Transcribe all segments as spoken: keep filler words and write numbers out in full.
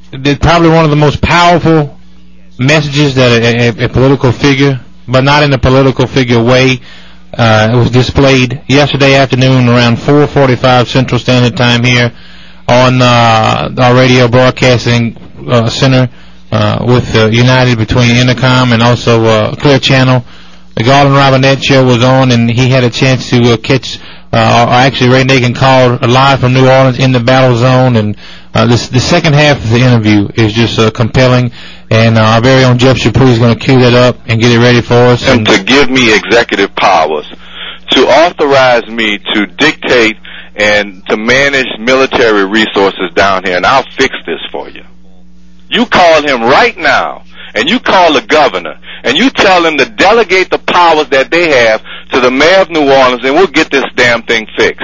probably one of the most powerful messages that a, a, a political figure, but not in a political figure way, uh, it was displayed yesterday afternoon around four forty-five Central Standard Time here on uh, our radio broadcasting uh, center uh, with uh, United between Intercom and also uh, Clear Channel. The Garland Robinette show was on, and he had a chance to uh, catch, uh, or actually Ray Nagin called live from New Orleans in the battle zone, and uh, this, the second half of the interview is just uh, compelling. And uh, our very own Jeff Chapuis is going to cue that up and get it ready for us. And to give me executive powers, to authorize me to dictate and to manage military resources down here, and I'll fix this for you. You call him right now, and you call the governor, and you tell them to delegate the powers that they have to the mayor of New Orleans, and we'll get this damn thing fixed.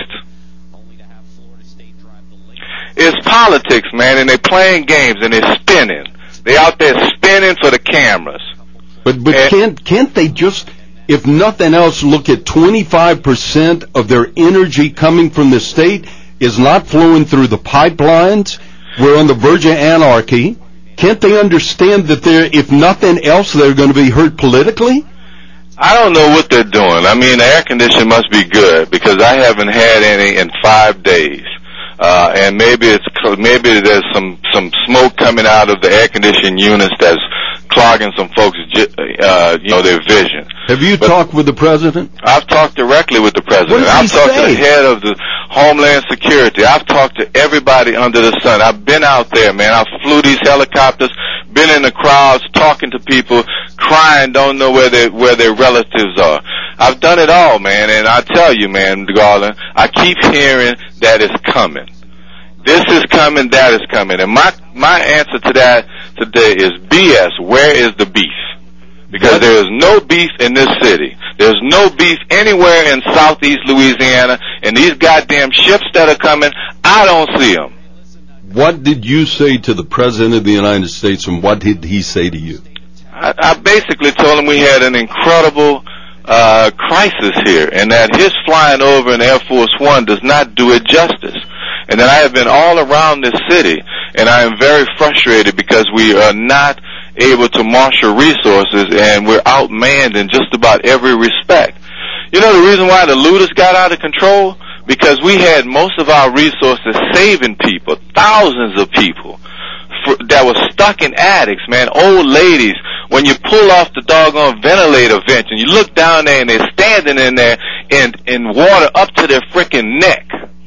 It's politics, man, and they're playing games, and they're spinning. They're out there spinning for the cameras. But but can't can't they just, if nothing else, look at twenty-five percent of their energy coming from the state is not flowing through the pipelines? We're on the verge of anarchy. Can't they understand that they're, if nothing else, they're going to be hurt politically? I don't know what they're doing. I mean, the air conditioning must be good, because I haven't had any in five days. Uh, and maybe it's maybe there's some some smoke coming out of the air conditioning units that's clogging some folks, uh, you know, their vision. Have you but talked with the president? I've talked directly with the president. What did he I've talked say? to the head of the Homeland Security. I've talked to everybody under the sun. I've been out there, man. I flew these helicopters, been in the crowds, talking to people, crying, don't know where their where their relatives are. I've done it all, man, and I tell you, man, Garland, I keep hearing that it's coming. This is coming, that is coming. And my my answer to that today is B S. Where is the beef? Because there is no beef in this city. There's no beef anywhere in southeast Louisiana. And these goddamn ships that are coming, I don't see them. What did you say to the President of the United States, and what did he say to you? I, I basically told him we had an incredible uh crisis here, and that his flying over in Air Force One does not do it justice. And that I have been all around this city, and I am very frustrated because we are not able to marshal resources, and we're outmanned in just about every respect. You know the reason why the looters got out of control? Because we had most of our resources saving people, thousands of people for, that were stuck in attics, man, old ladies. When you pull off the doggone ventilator vents and you look down there and they're standing in there in, in water up to their freaking neck.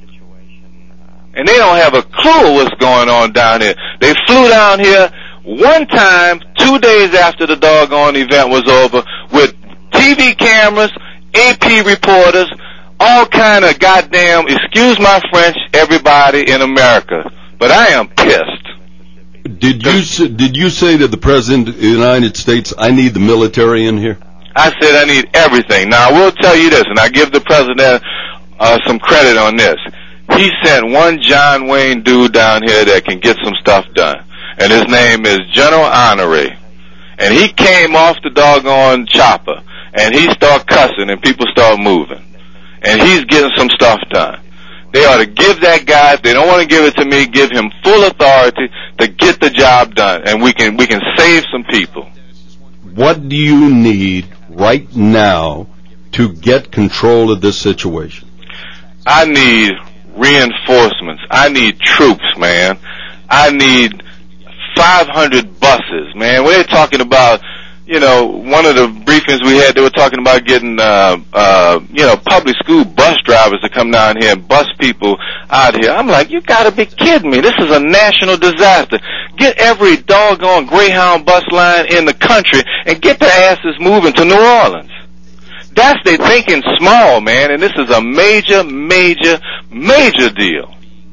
And they don't have a clue what's going on down here. They flew down here one time, two days after the doggone event was over, with T V cameras, A P reporters, all kind of goddamn, excuse my French, everybody in America. But I am pissed. Did you say, did you say to the President of the United States, I need the military in here? I said I need everything. Now, I will tell you this, and I give the President uh, some credit on this. He sent one John Wayne dude down here that can get some stuff done. And his name is General Honore. And he came off the doggone chopper. And he started cussing and people started moving. And he's getting some stuff done. They ought to give that guy, if they don't want to give it to me, give him full authority to get the job done. And we can, we can save some people. What do you need right now to get control of this situation? I need reinforcements. I need troops, man. I need five hundred buses, man. We're talking about, you know, one of the briefings we had, they were talking about getting, uh, uh, you know, public school bus drivers to come down here and bus people out here. I'm like, you gotta be kidding me. This is a national disaster. Get every doggone Greyhound bus line in the country and get their asses moving to New Orleans. That's, they thinking small, man, and this is a major, major, major deal.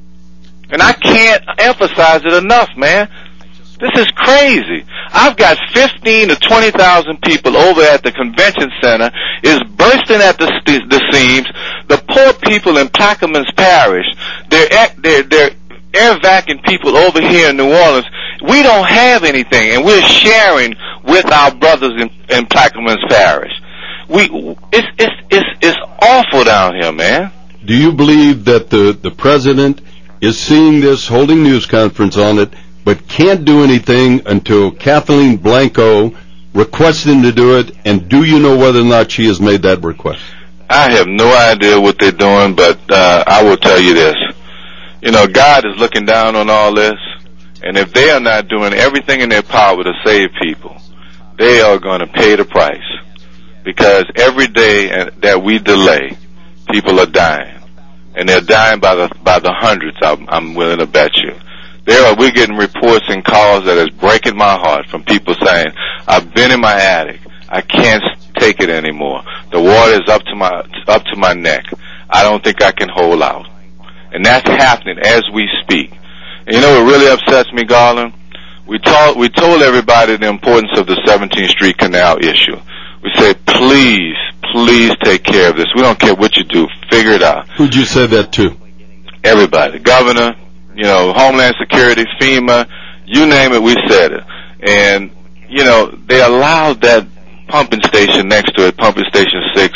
And I can't emphasize it enough, man. This is crazy. I've got fifteen to twenty thousand people over at the convention center, is bursting at the, the seams. The poor people in Plaquemines Parish, they're, they're, they're air vacuuming people over here in New Orleans. We don't have anything, and we're sharing with our brothers in, in Plaquemines Parish. We, it's, it's, it's, it's awful down here, man. Do you believe that the, the president is seeing this, holding news conference on it, but can't do anything until Kathleen Blanco requests him to do it? And do you know whether or not she has made that request? I have no idea what they're doing, but uh, I will tell you this. You know, God is looking down on all this, and if they are not doing everything in their power to save people, they are going to pay the price. Because every day that we delay, people are dying. And they're dying by the by the hundreds, I'm, I'm willing to bet you. There are, we're getting reports and calls that is breaking my heart from people saying, I've been in my attic. I can't take it anymore. The water is up to my up to my neck. I don't think I can hold out. And that's happening as we speak. And you know what really upsets me, Garland? We told, we told everybody the importance of the seventeenth Street Canal issue. We said, please, please take care of this. We don't care what you do. Figure it out. Who'd you say that to? Everybody. The governor, you know, Homeland Security, FEMA, you name it, we said it. And, you know, they allowed that pumping station next to it, pumping station six,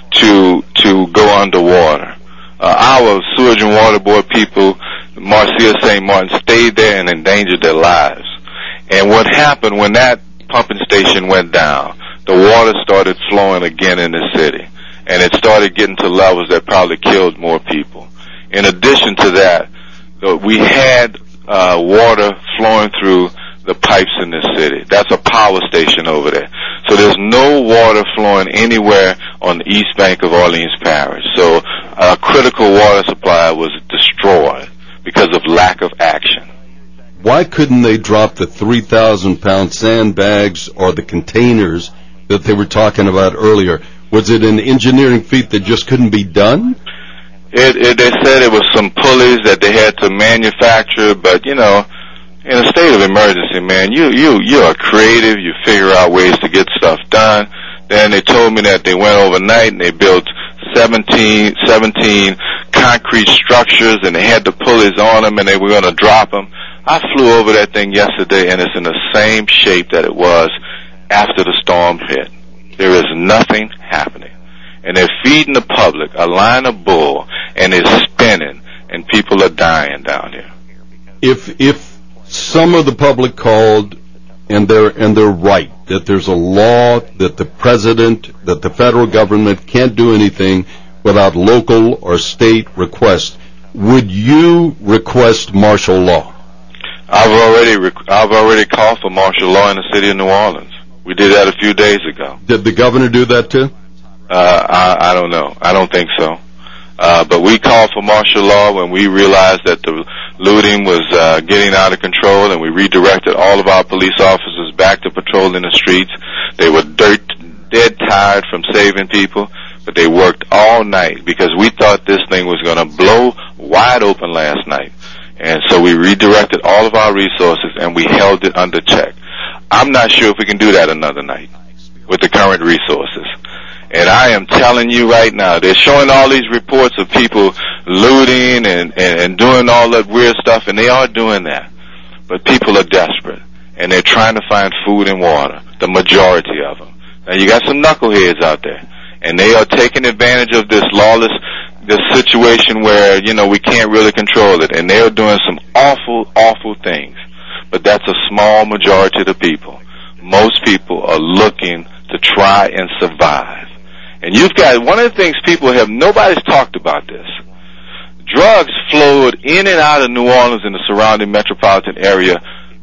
to to go underwater. Uh, our Sewage and Water Board people, Marcia Saint Martin, stayed there and endangered their lives. And what happened when that pumping station went down, the water started flowing again in the city. And it started getting to levels that probably killed more people. In addition to that, we had uh, water flowing through the pipes in this city. That's a power station over there. So there's no water flowing anywhere on the east bank of Orleans Parish. So a critical water supply was destroyed because of lack of action. Why couldn't they drop the three thousand pound sandbags or the containers that they were talking about earlier? Was it an engineering feat that just couldn't be done? It, it, they said it was some pulleys that they had to manufacture, but, you know, in a state of emergency, man, you, you, you are creative. You figure out ways to get stuff done. Then they told me that they went overnight and they built seventeen, seventeen concrete structures and they had the pulleys on them and they were going to drop them. I flew over that thing yesterday and it's in the same shape that it was after the storm hit. There is nothing happening. And they're feeding the public a line of bull and it's spinning and people are dying down here. If, if some of the public called and they're, and they're right that there's a law that the president, that the federal government can't do anything without local or state request, would you request martial law? I've already, rec- I've already called for martial law in the city of New Orleans. We did that a few days ago. Did the governor do that too? Uh, I, I don't know. I don't think so. Uh, but we called for martial law when we realized that the looting was uh, getting out of control, and we redirected all of our police officers back to patrolling the streets. They were dirt, dead tired from saving people, but they worked all night because we thought this thing was going to blow wide open last night. And so we redirected all of our resources, and we held it under check. I'm not sure if we can do that another night with the current resources. And I am telling you right now, they're showing all these reports of people looting and, and, and doing all that weird stuff, and they are doing that. But people are desperate, and they're trying to find food and water, the majority of them. Now, you got some knuckleheads out there, and they are taking advantage of this lawless this situation where, you know, we can't really control it, and they're doing some awful, awful things. But that's a small majority of the people. Most people are looking to try and survive. And you've got, one of the things people have, nobody's talked about this. Drugs flowed in and out of New Orleans and the surrounding metropolitan area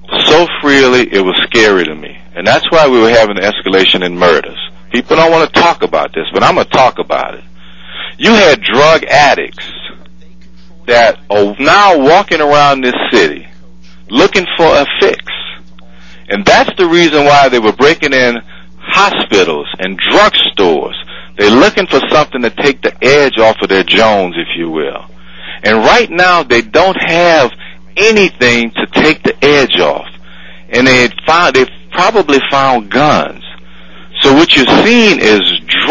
so freely it was scary to me. And that's why we were having an escalation in murders. People don't want to talk about this, but I'm going to talk about it. You had drug addicts that are now walking around this city looking for a fix. And that's the reason why they were breaking in hospitals and drugstores. They're looking for something to take the edge off of their Jones, if you will. And right now, they don't have anything to take the edge off. And they had found, they've probably found guns. So what you're seeing is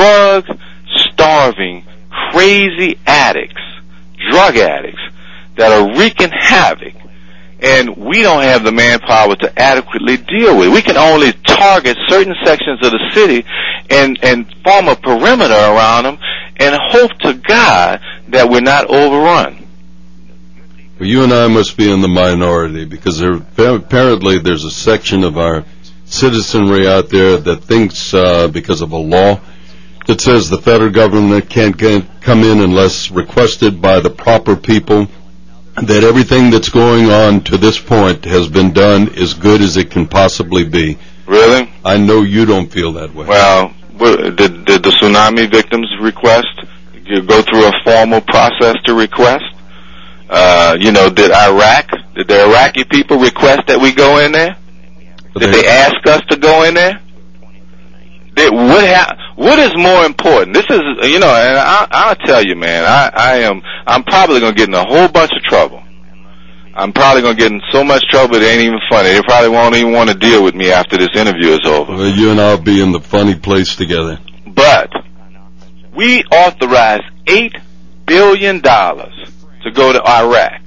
drug-starving, crazy addicts, drug addicts, that are wreaking havoc. And we don't have the manpower to adequately deal with it. We can only target certain sections of the city and, and form a perimeter around them and hope to God that we're not overrun. Well, you and I must be in the minority because there, apparently there's a section of our citizenry out there that thinks uh, because of a law that says the federal government can't get, come in unless requested by the proper people, that everything that's going on to this point has been done as good as it can possibly be. Really? I know you don't feel that way. Well, did, did the tsunami victims request? You go through a formal process to request? Uh, you know, did Iraq, did the Iraqi people request that we go in there? Did they ask us to go in there? Did, what, ha- what is more important? This is, you know, and I, I'll tell you, man, I, I am, I'm probably going to get in a whole bunch of trouble. I'm probably going to get in so much trouble it ain't even funny. They probably won't even want to deal with me after this interview is over. Well, you and I'll be in the funny place together. But we authorized eight billion dollars to go to Iraq.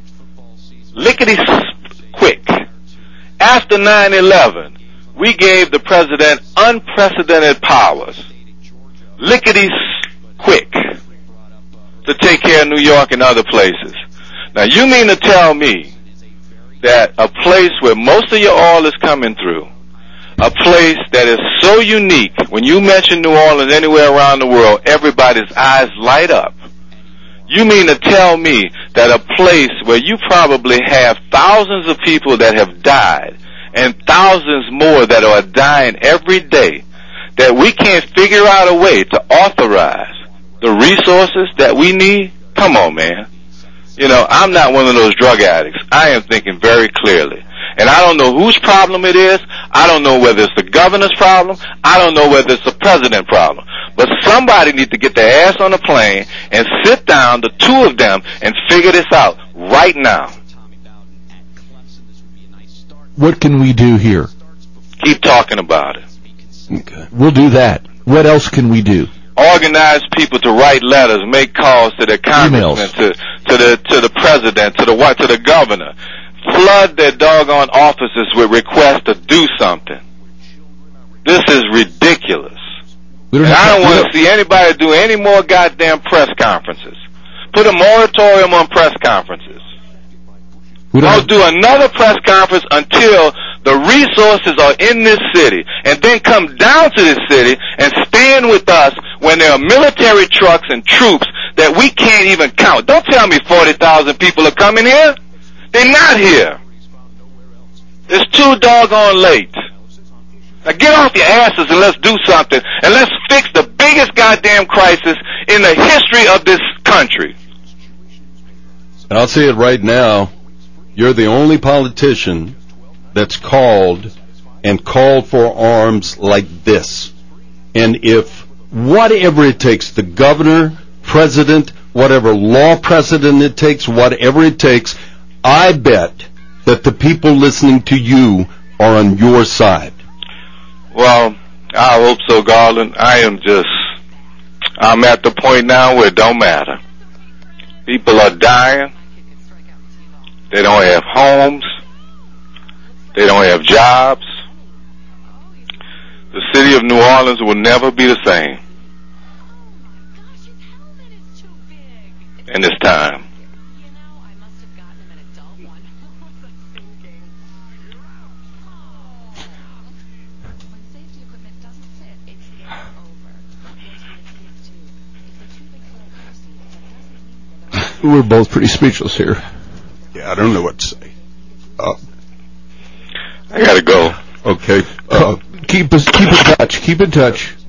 Lickety quick. After nine eleven, we gave the president unprecedented powers. Lickety quick. To take care of New York and other places. Now, you mean to tell me that a place where most of your oil is coming through, a place that is so unique, when you mention New Orleans anywhere around the world, everybody's eyes light up. You mean to tell me that a place where you probably have thousands of people that have died and thousands more that are dying every day, that we can't figure out a way to authorize the resources that we need? Come on, man. You know, I'm not one of those drug addicts. I am thinking very clearly. And I don't know whose problem it is. I don't know whether it's the governor's problem. I don't know whether it's the president's problem. But somebody needs to get their ass on a plane and sit down, the two of them, and figure this out right now. What can we do here? Keep talking about it. Okay. We'll do that. What else can we do? Organize people to write letters, make calls to their congressmen, to, to the to the president, to the what, to the governor. Flood their doggone offices with requests to do something. This is ridiculous. We don't and I don't to, want to see anybody do any more goddamn press conferences. Put a moratorium on press conferences. We don't, don't do another press conference until the resources are in this city, and then come down to this city and stand with us when there are military trucks and troops that we can't even count. Don't tell me forty thousand people are coming here. They're not here. It's too doggone late. Now get off your asses and let's do something, and let's fix the biggest goddamn crisis in the history of this country. And I'll say it right now, you're the only politician that's called and called for arms like this. And if whatever it takes, the governor, president, whatever law precedent it takes, whatever it takes, I bet that the people listening to you are on your side. Well, I hope so, Garland. I am just, I'm at the point now where it don't matter. People are dying. They don't have homes. They don't have jobs. The city of New Orleans will never be the same in this time. We're both pretty speechless here. Yeah, I don't know what to say. Uh, I gotta go. Okay. Uh, keep us, keep in touch. Keep in touch.